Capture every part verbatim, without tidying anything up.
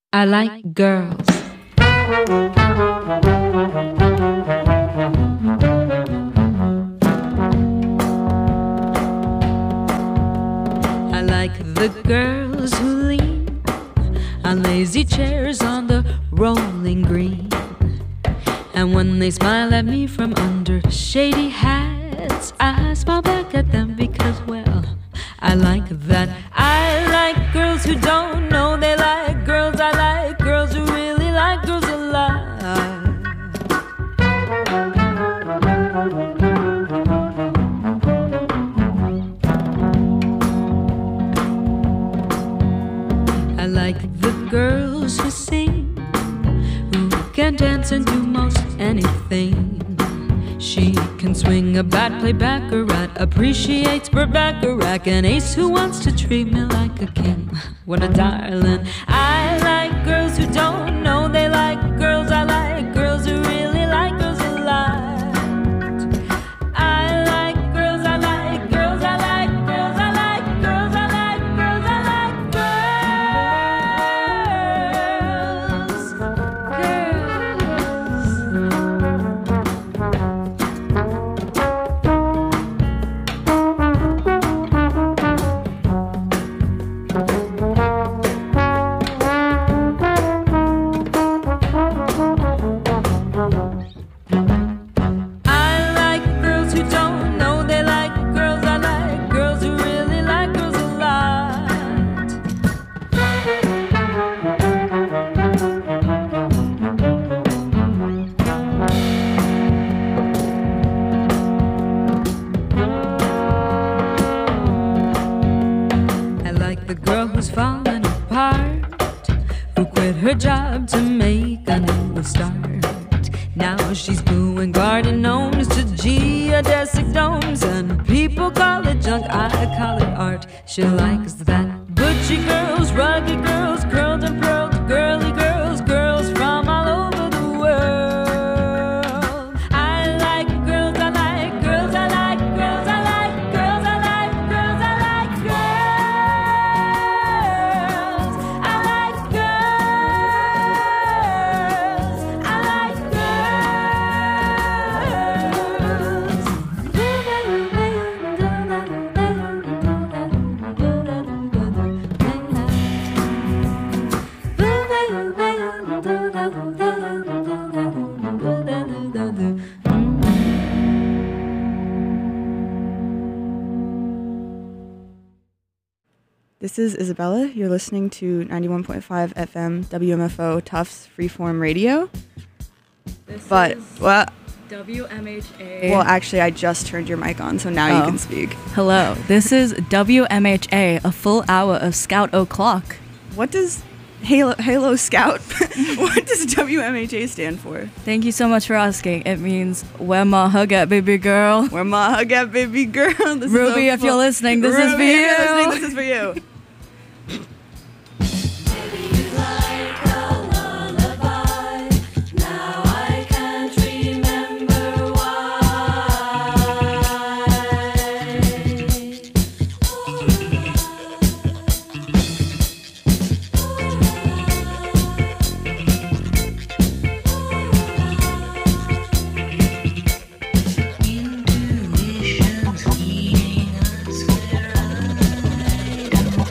I like girls. I like the girls who lean on lazy chairs on the rolling green. And when they smile at me from under shady hats, I smile back at them because, well, I like that. I like girls who don't know they like girls. I like girls who really like girls a lot. I like the girls who sing, who can dance and do most anything. She can swing a bat, play baccarat, appreciates Burt Bacharach, an ace who wants to treat me like a king. What a darling. I like girls who don't know they like girls. I like girls who really like girls a lot. I like girls, I like girls, I like girls, I like girls, I like girls, I like falling apart, who quit her job to make a new start. Now she's gluing garden gnomes to geodesic domes, and people call it junk, I call it art. She likes that. Butchy girls, rugged girls, curled and pearled, girly girls, girls from all over the world. I like girls, I like girls, I like girls, I like girls, I like girls, I like girls. I like girls, I like This is Isabella. You're listening to ninety-one point five F M W M F O Tufts Freeform Radio. This but is well, W M H A. Well, actually, I just turned your mic on, so now oh. you can speak. Hello. This is W M H A, a full hour of Scout O'Clock. What does Halo Halo Scout? What does W M H A stand for? Thank you so much for asking. It means where my hug at, baby girl. Where my hug at, baby girl. This Ruby, is if you're listening, this Ruby, is for if you. you're listening, this is for you. Intuition's leading us where I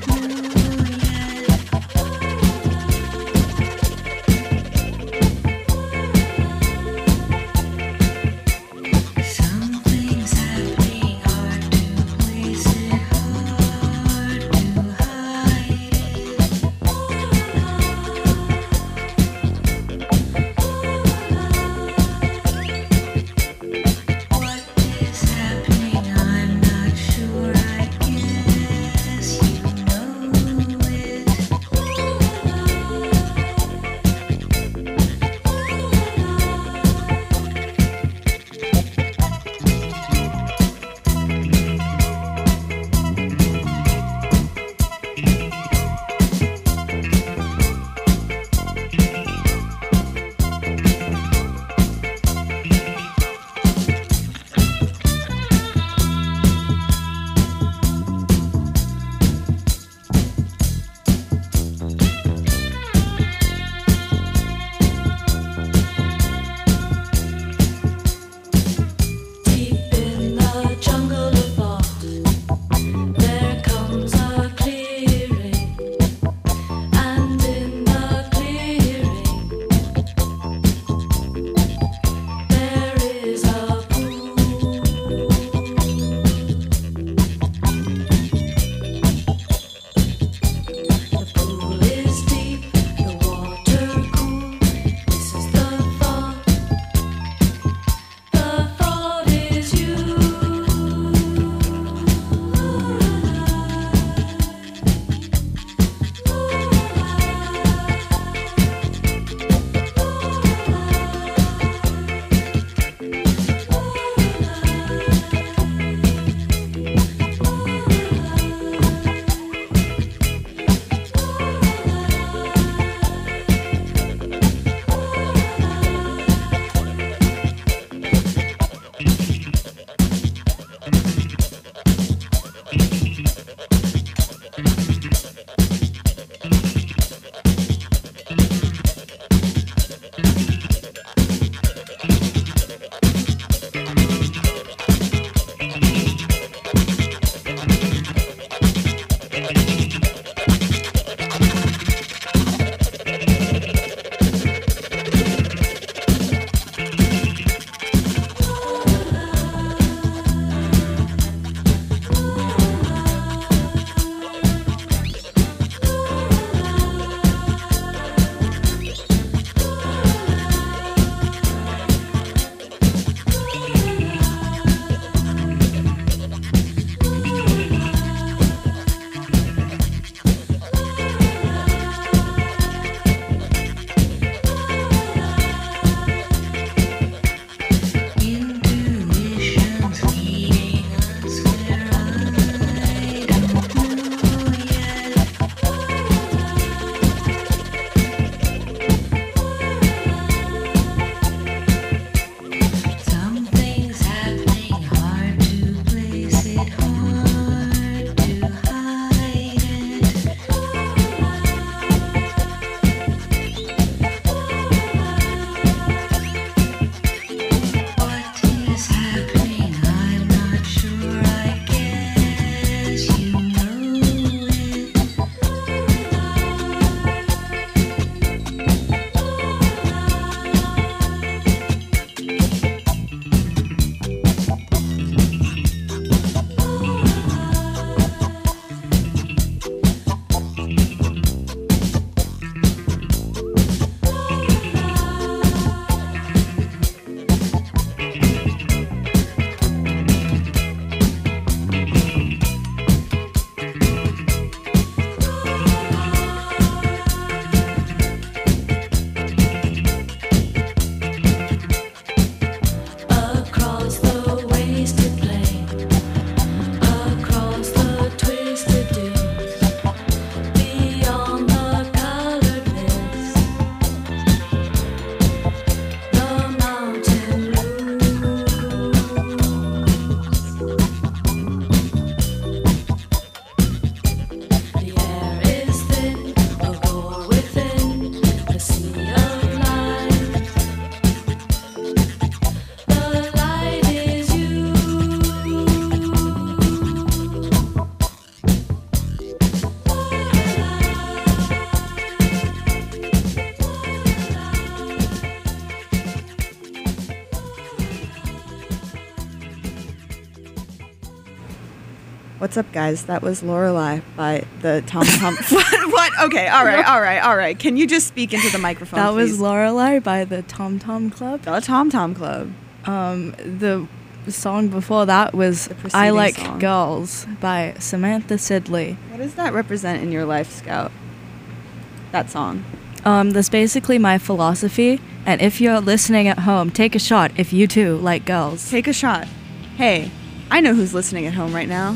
What's up, guys? That was Lorelei by the Tom Tom. what? What? Okay, all right, all right, all right. Can you just speak into the microphone, That please? was Lorelei by the Tom Tom Club. The Tom Tom Club. Um, the song before that was The preceding I Like song. Girls by Samantha Sidley. What does that represent in your life, Scout? That song. Um, that's basically my philosophy, and if you're listening at home, take a shot if you too like girls. Take a shot. Hey, I know who's listening at home right now.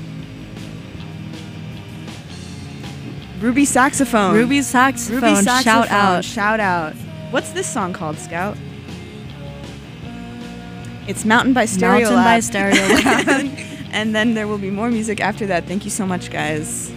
Ruby Saxophone. Ruby Saxophone, Ruby Saxophone. shout out. Shout out. What's this song called, Scout? It's Mountain by Stereolab. Mountain by Stereolab. And then there will be more music after that. Thank you so much, guys.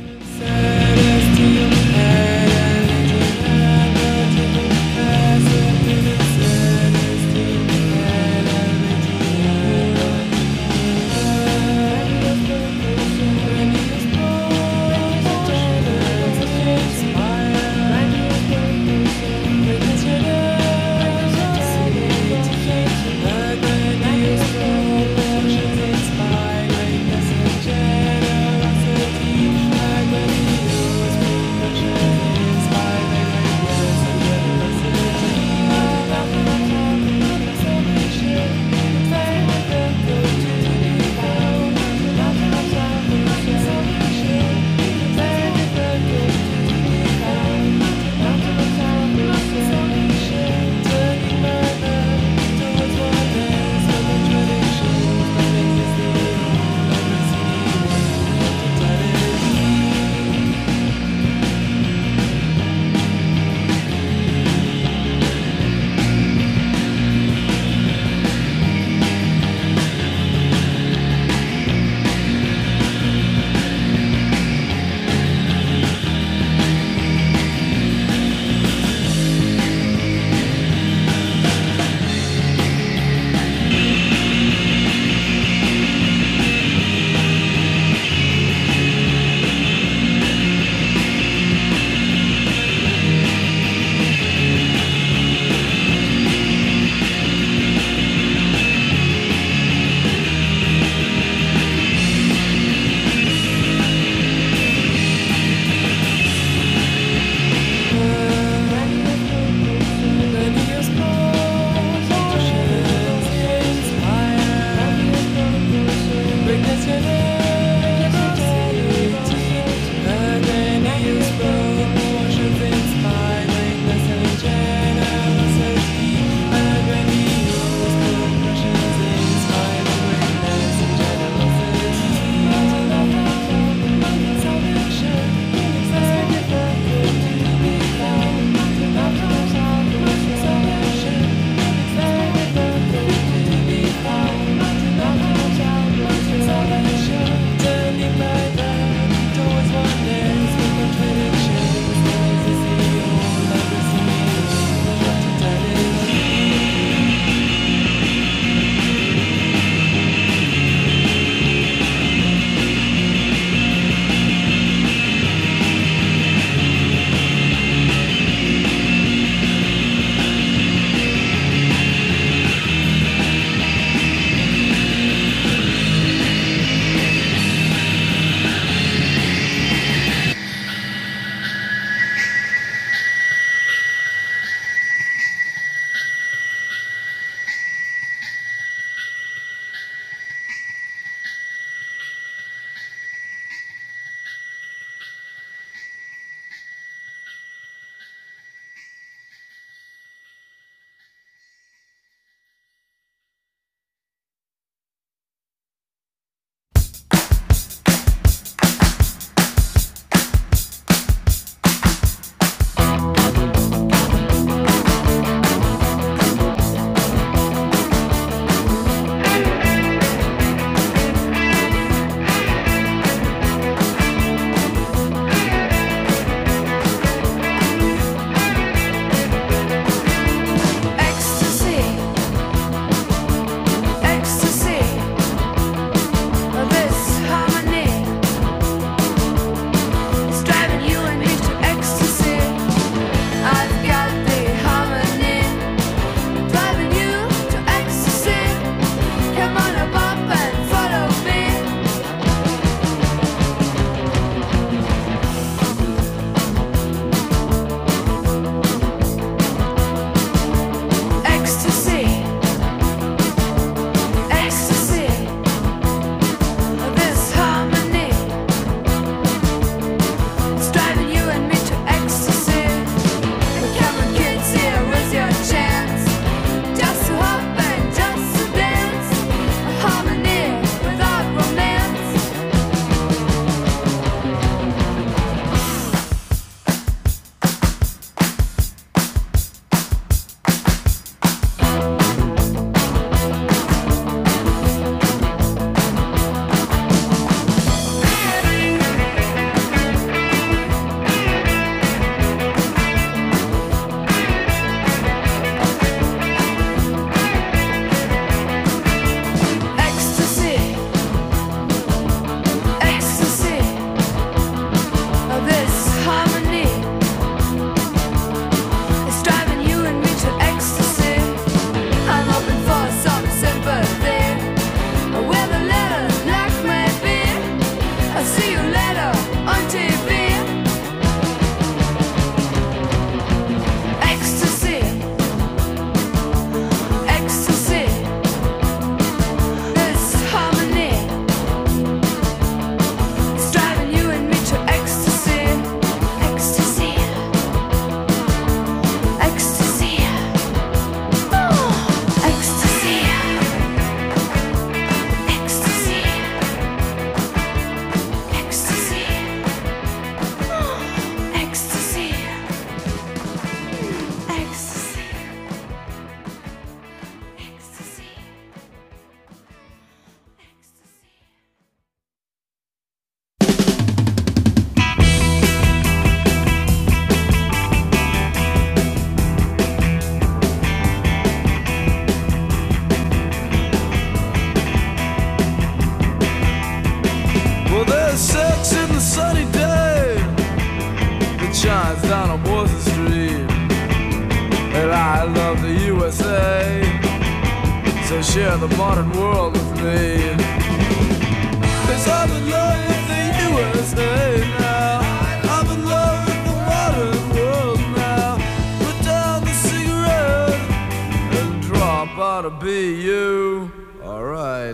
will share the modern world with me. 'Cause I'm in love with the U S A now. I'm in love with the modern world now. Put down the cigarette and drop out of B U. Alright.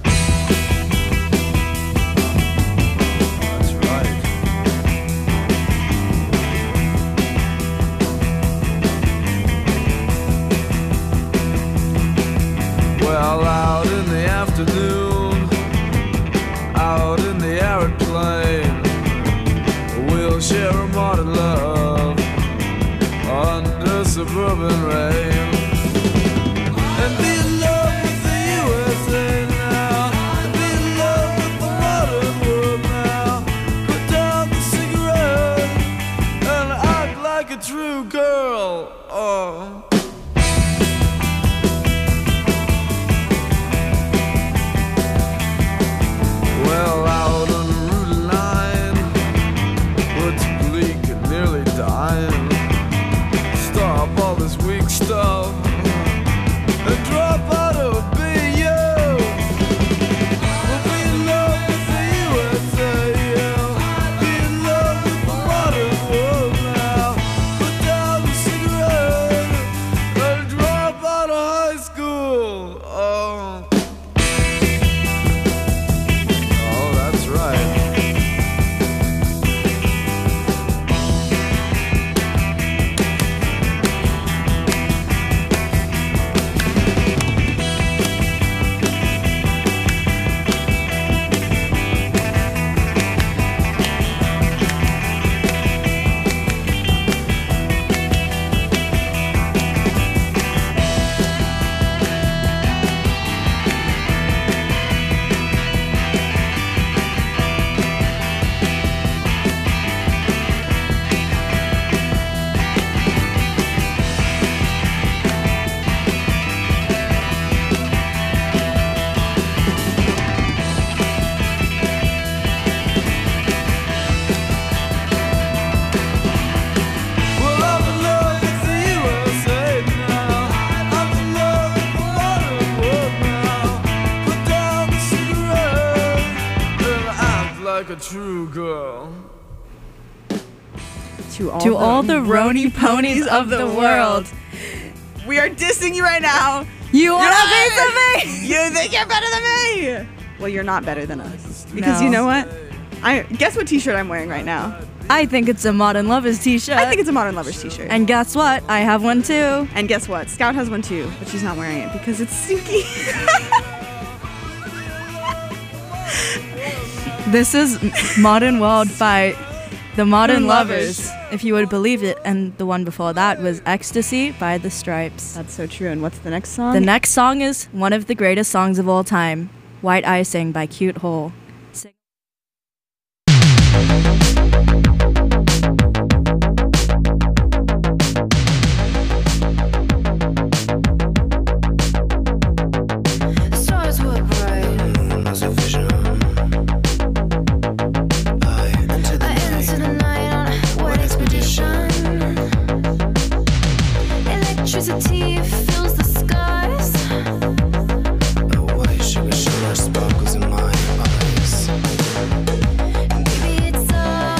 That's right. Well, out in the afternoon, out in the arid plain, we'll share a modern love under suburban rain. And be in love with the U S A now, and be in love with the modern world now. Put down the cigarette and act like a true girl. Oh. Well, out on the route line, what's bleak and nearly dying. Stop all this weak stuff and drop out of B U. We'll be in love with the U S A, yeah. Be in love with the modern world now. Put down the cigarette and drop out of high school. Oh. A true girl. To all, To the, all the Roni ponies of the world. We are dissing you right now. You want a You're piece of me? You think you're better than me? Well, you're not better than us. Because No. you know what? I guess what t-shirt I'm wearing right now. I think it's a Modern Lovers t-shirt. I think it's a Modern Lovers t-shirt. And guess what? I have one too. and guess what? Scout has one too, but she's not wearing it because it's stinky. This is Modern World by the Modern Modern Lovers, Lovers. if you would believe it. And the one before that was Ecstasy by The Stripes. That's so true. And what's the next song? The next song is one of the greatest songs of all time, White Icing by Cute Hole. Sing- Stars were bright as a vision. I entered the night on a wet expedition. Electricity fills the skies. A white sugar sugar sparkles in my eyes. Maybe it's all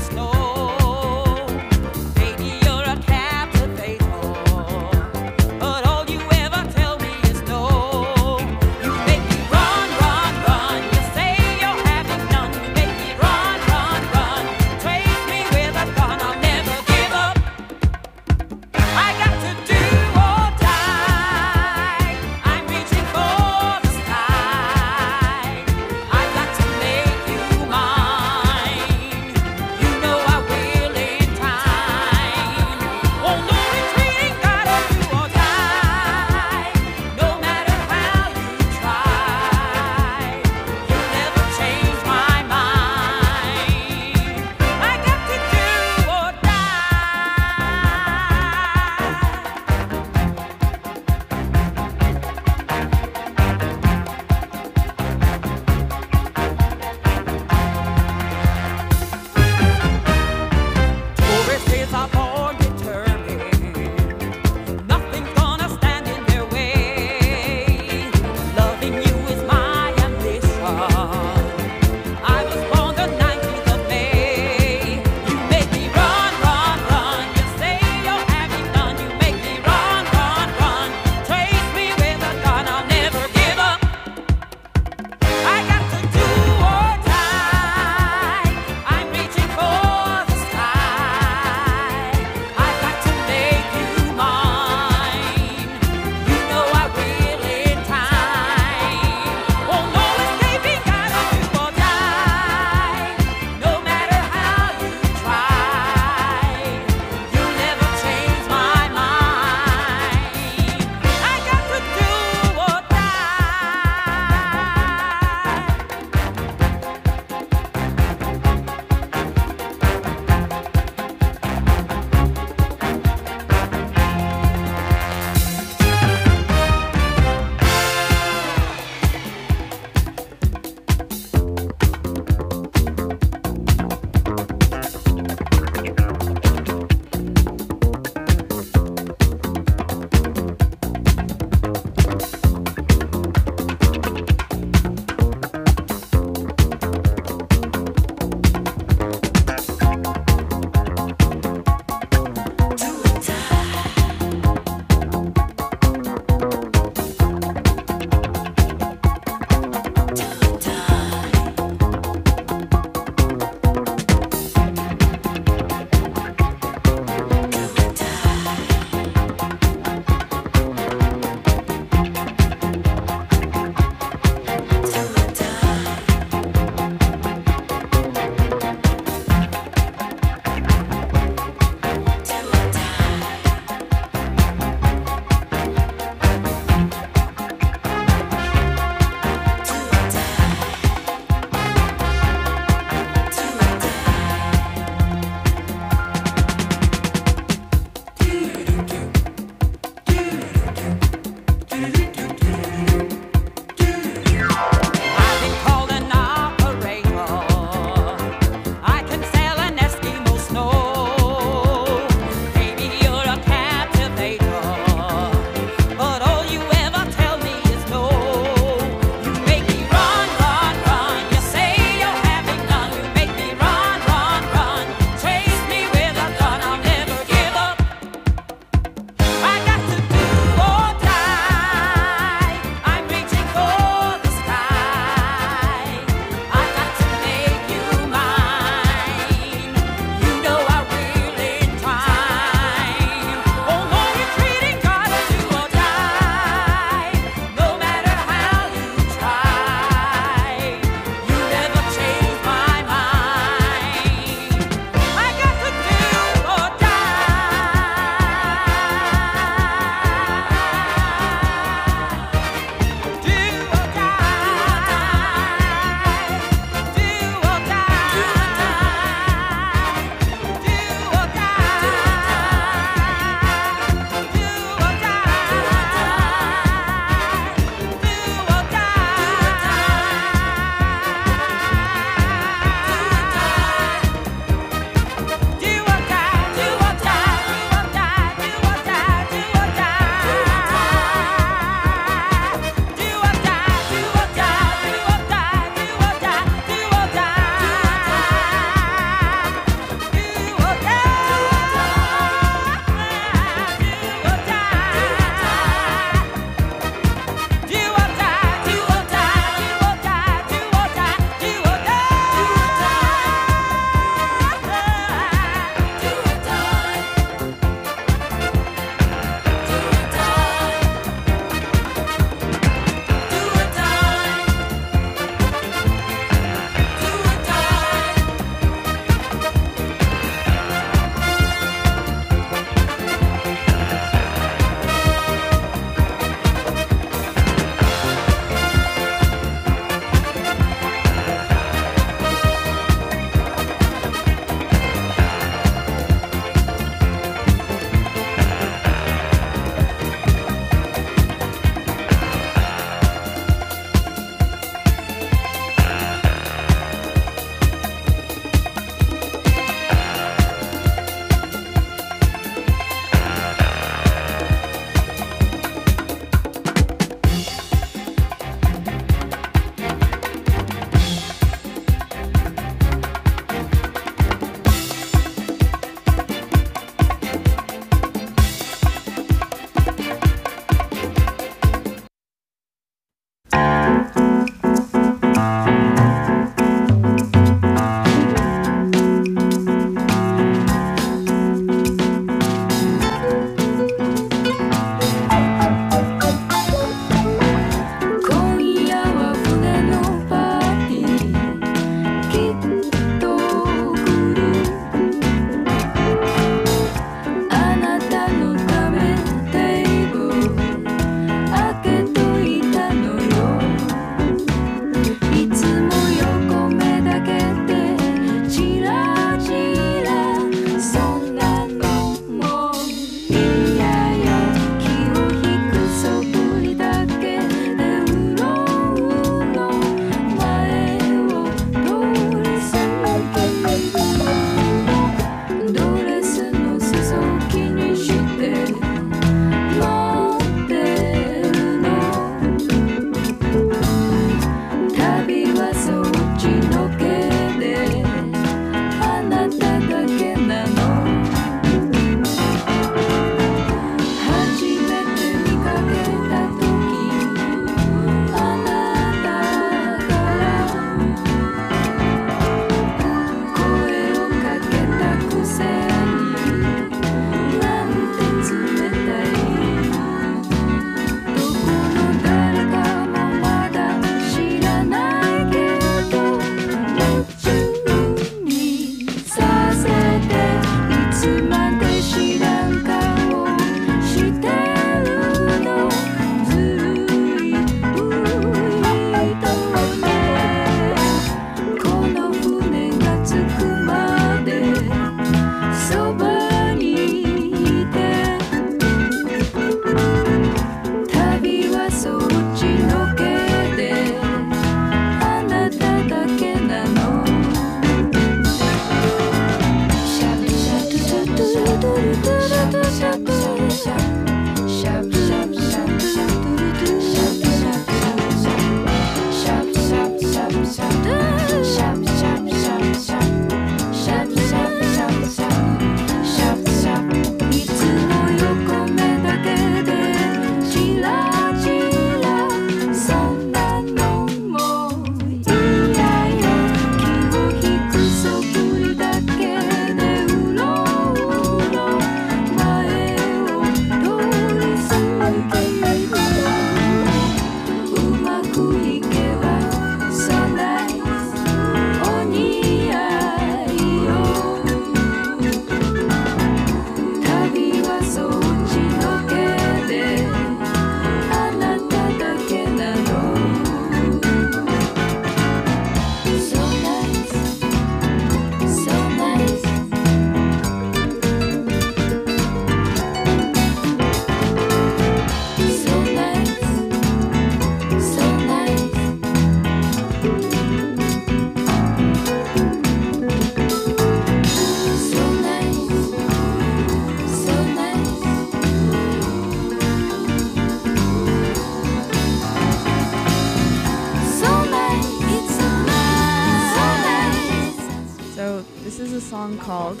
Song called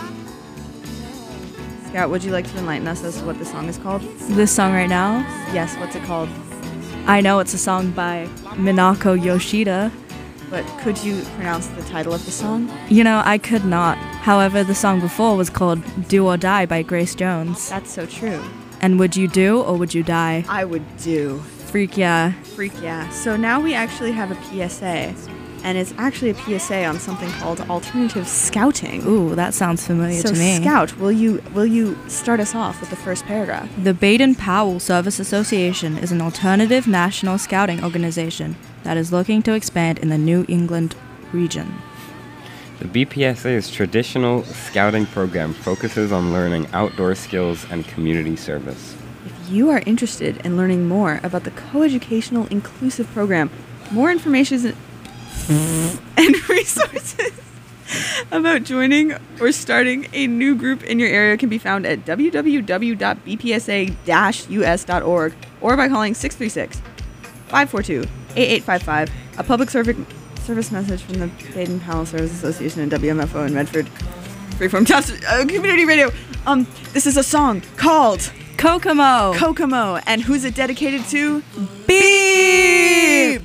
Scout, would you like to enlighten us as to what the song is called? This song right now? Yes, what's it called? I know it's a song by Minako Yoshida. But could you pronounce the title of the song? You know, I could not. However, the song before was called Do or Die by Grace Jones. That's so true. And would you do or would you die? I would do. Freak yeah. Freak yeah. So now we actually have a P S A. And it's actually a P S A on something called alternative scouting. Ooh, that sounds familiar so to me. Scout, will you will you start us off with the first paragraph? The Baden-Powell Service Association is an alternative national scouting organization that is looking to expand in the New England region. The B P S A's traditional scouting program focuses on learning outdoor skills and community service. If you are interested in learning more about the coeducational inclusive program, more information is and resources about joining or starting a new group in your area can be found at w w w dot b p s a dash u s dot org or by calling six three six, five four two, eight eight five five. A public service service message from the Baden-Powell Service Association and W M F O in Medford. Freeform Tufts uh, Community Radio. Um, this is a song called Kokomo. Kokomo. And who's it dedicated to? Beep!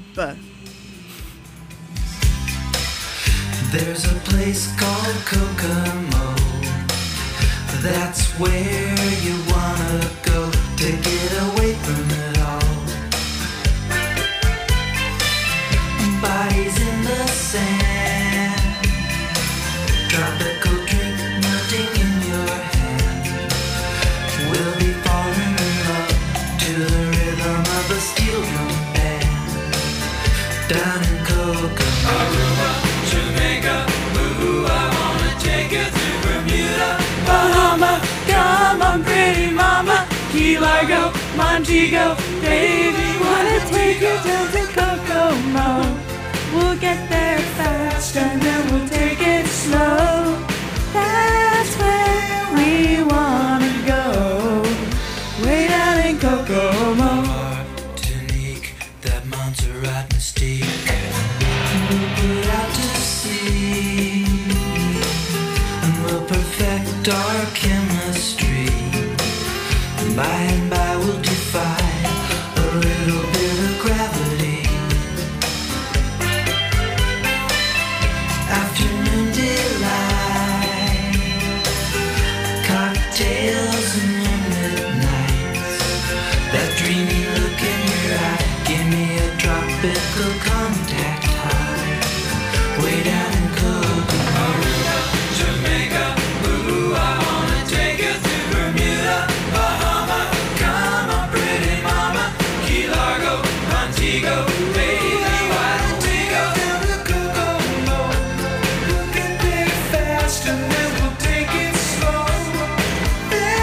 There's a place called Kokomo. That's where you wanna go to get away from it all. Bodies in the sand, tropical drink melting in your hand. We'll be falling in love to the rhythm of a steel drum band. Down in Kokomo, Aruba, Jamaica, ooh, I wanna take you to Bermuda, Bahama, come on pretty mama, Key Largo, Montego, baby, wanna take you down to Kokomo. We'll get there fast and then we'll take it slow. That's where we wanna go, way down in Kokomo. Martinique, that Montserrat mystique. We'll put out to sea and we'll perfect our chemistry. And by and by we'll defy a little bit of gravity. Afternoon delight, cocktails and moonlit nights. That dreamy look in your eye, give me a tropical contact high. Way down in Kokomo, Jamaica, ooh, I wanna take you to Bermuda, Bahama, come on pretty mama, Key Largo, Montego, baby, why don't we go down to Kokomo? We'll get there fast and then we'll take it slow.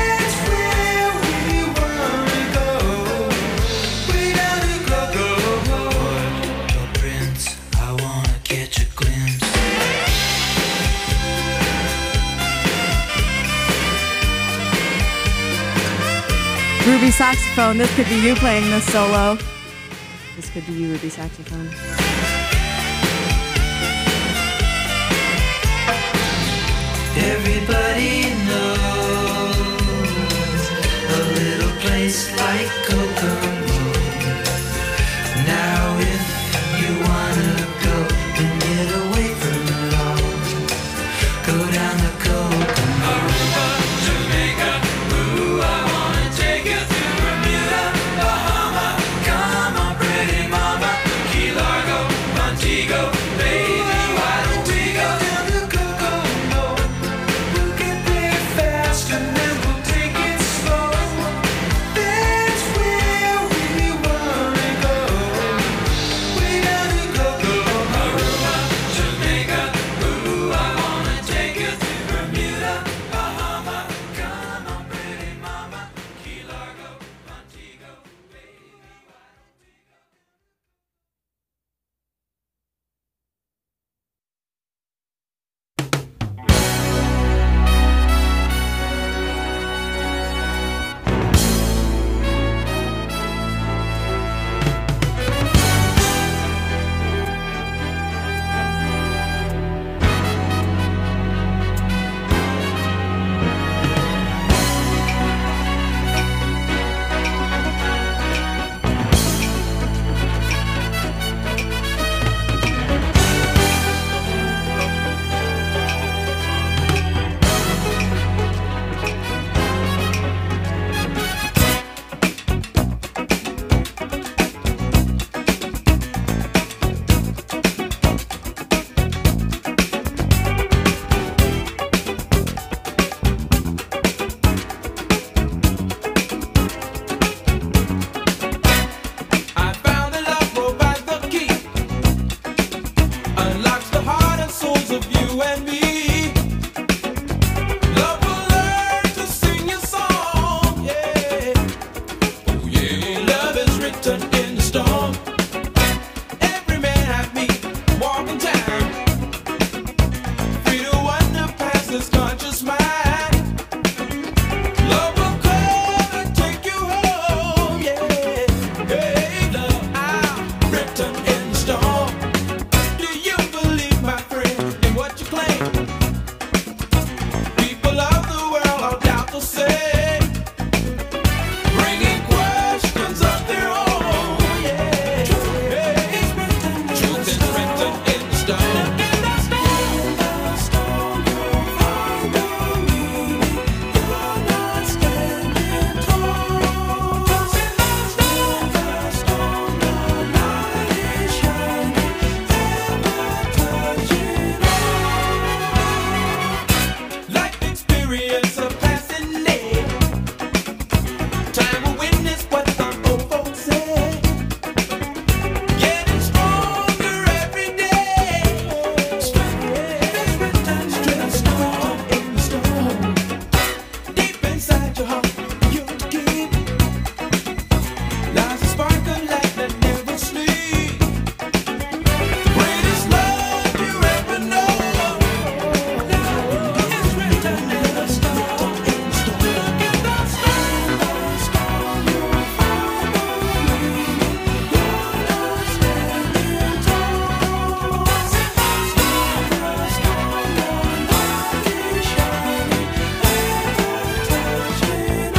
Ruby saxophone, this could be you playing this solo. This could be you, Ruby saxophone. Everybody knows a little place like Kokomo. Now if you wanna go and get away from it all, go down the Kokomo. Aruba, Jamaica, ooh, I wanna take you to Bermuda, Bahama. Come on, pretty mama, Key Largo, Montego, baby, why don't we go down the Kokomo? We'll get there fast and then we'll take it slow. That's where we wanna go. We gotta go, go, Aruba, Jamaica, ooh, I wanna take you to Bermuda, Bahama. Come on, pretty mama, Key Largo, Montego, baby, why don't we go? I found that love provides the key, unlocks the heart and souls of you and me. Love will learn to sing your song, yeah. Oh yeah, love is written in the storm. Every man I meet, walking time, free to wander past this conscious mind. Love will come and take you home, yeah. Hey, love, I'm written in the storm. Do you believe, my friend, in what you claim? People of the world are doubtful say, bringing questions of their own, yeah. Hey, truth is written in the stone. Life experience a passing day. Time will witness what some old folks say. Getting stronger every day. Strength is written in the stone. Deep inside your heart, you keep lies a spark of light that never sleeps. Greatest love you ever know. It's written in the stone, in the stone. Look at the stone, the stone. You'll find the meaning. You're not standing tall. The stone, the stone, your light is shining, ever touching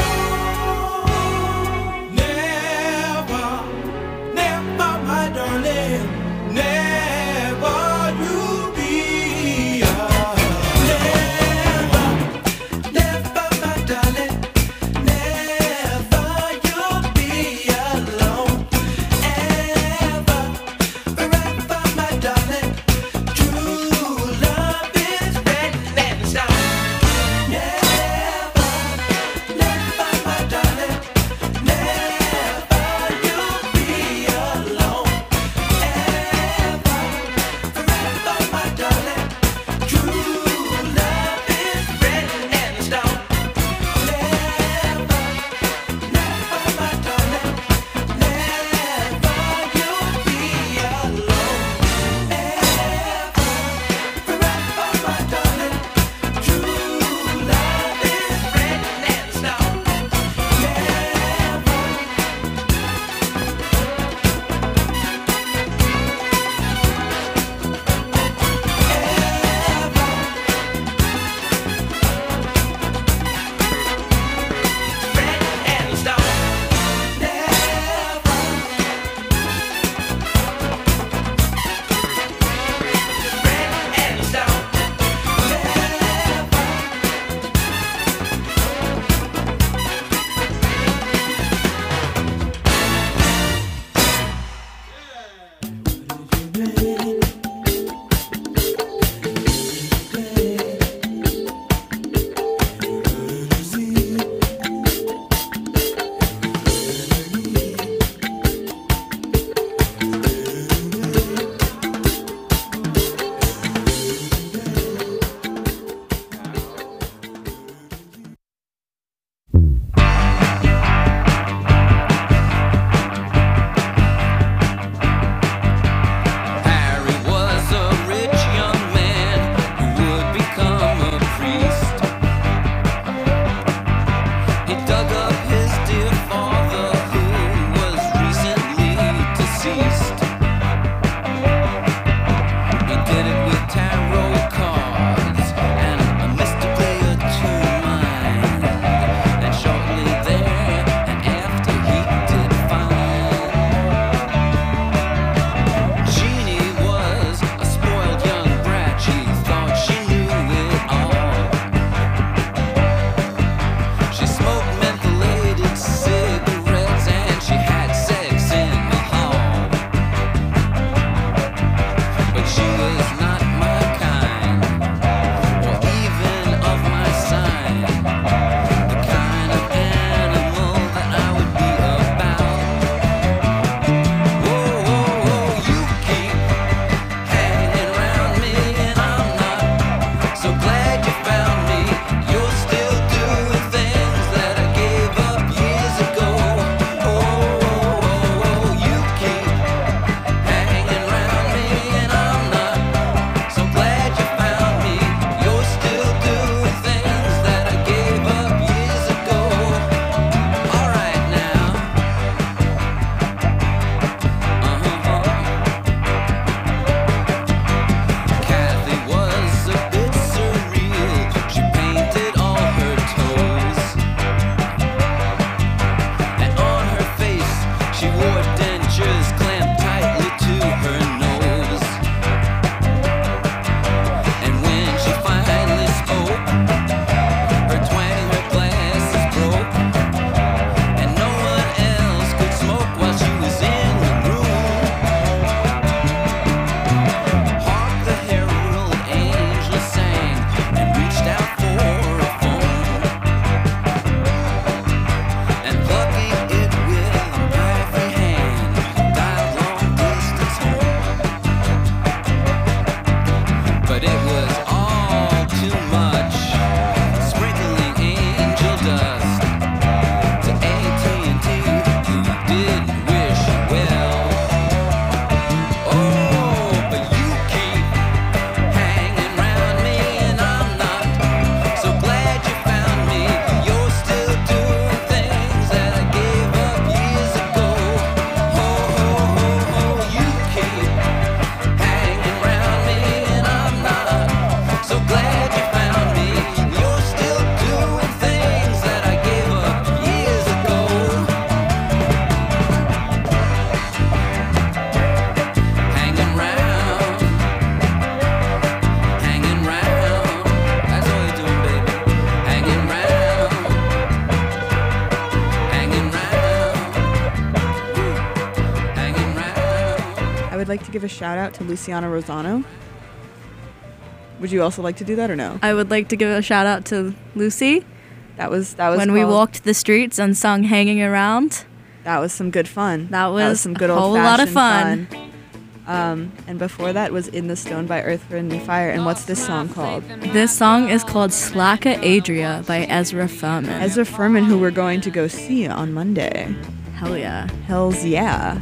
like to give a shout out to Luciana Rosano. Would you also like to do that or no? I would like to give a shout out to Lucy. That was that was When we called- walked the streets and sung Hanging Around. That was some good fun. That was some good a old whole lot of fashioned fun. Um, and before that was In the Stone by Earth, Wind and Fire. And what's this song called? This song is called Slacka Adria by Ezra Furman. Ezra Furman, who we're going to go see on Monday. Hell yeah. Hells yeah.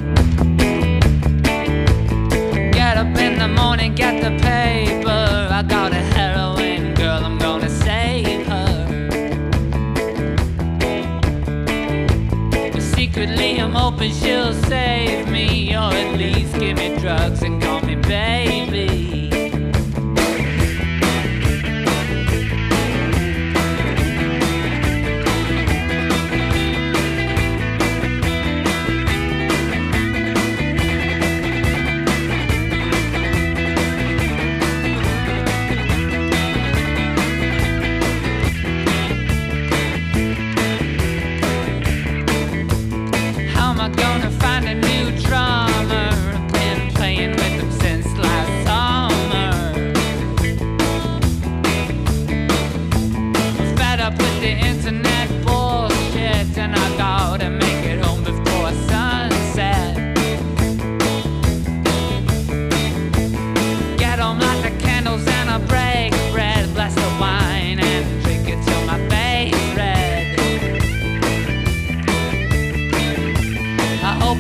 Get up in the morning, get the paper. I got a heroin girl, I'm gonna save her. But secretly I'm hoping she'll save me, or at least give me drugs and call me baby. How am I gonna find a new drummer? I've been playing with them since last summer. I'm fed up with the internet bullshit, and I gotta make it home before sunset. Get home, light the candles, and I break bread. Bless the wine and drink it till my face red. I hope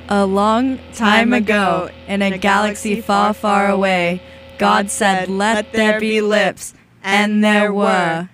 A long time ago, in a galaxy far, far away, God said, "Let there be lips," and there were.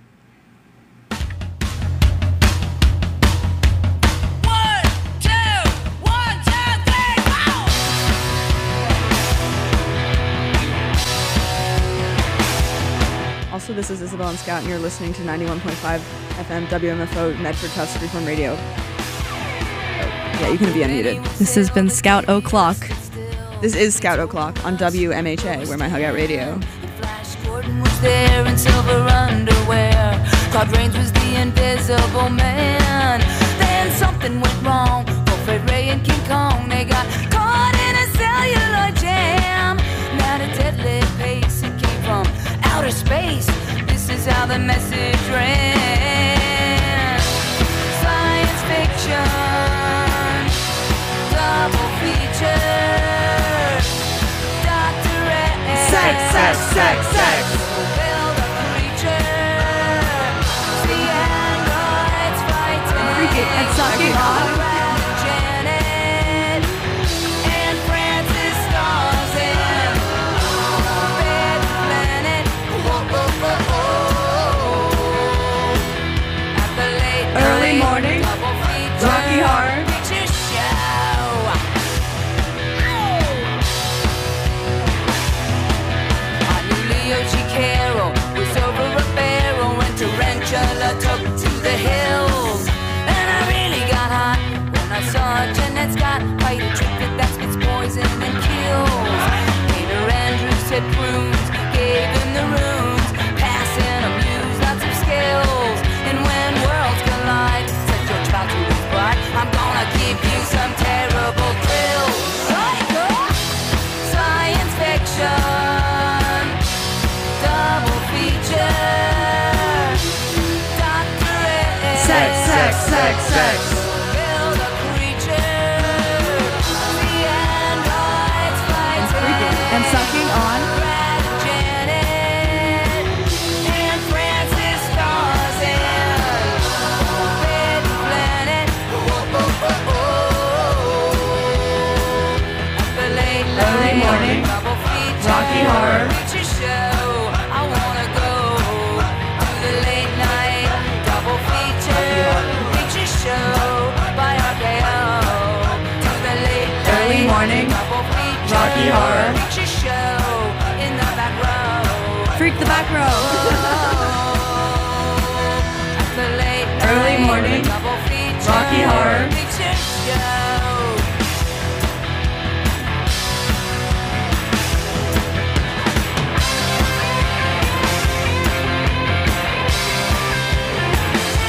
Also, this is Isabel and Scout, and you're listening to ninety-one point five F M W M F O Medford Tufts Freeform Radio. Yeah, you can be unmuted. This has been Scout O'Clock. This is Scout O'Clock on W M H A, where my Hug Out Radio. Flash Gordon was there in silver underwear. Claude Rains was the invisible man. Then something went wrong for Fred Ray and King Kong. They got caught in a cellular jam. Not a deadly pace, it came from outer space. This is how the message ran. Science fiction, double feature. Doctor Ed. Sex, sex, sex, sex. Build a creature. The androids fighting. Freaking and sucking on. Janet and Francis stars in Red Planet. Whoa, whoa, whoa, whoa. At the late Early night morning, double feature Rocky Horror Picture Show. I knew Leo Chicaro was over a barrel when Tarantula took to the hills. And I really got hot when I saw Jeanette Scott fight a trick that spits poison and kills. Peter Andrews said prunes, gave him the runes, passing abuse, lots of skills. And when worlds collide, said George Fauci was right, I'm gonna give you some terrible thrills. Like uh, science fiction, double feature, Doctor Ed. Sex, sex, sex, sex. Build a creature. The androids fighting. And sucking on. Brad and Janet and Francis stars in Red Planet. Whoa, whoa, whoa, whoa. At the late Early night morning, double feature Rocky Horror Picture Show. I wanna go to the late night double feature picture show by R K O. To the late Early night morning, double feature Rocky Horror picture show in the back row. Freak the back row. At the late Early night morning, double feature Rocky Horror picture show.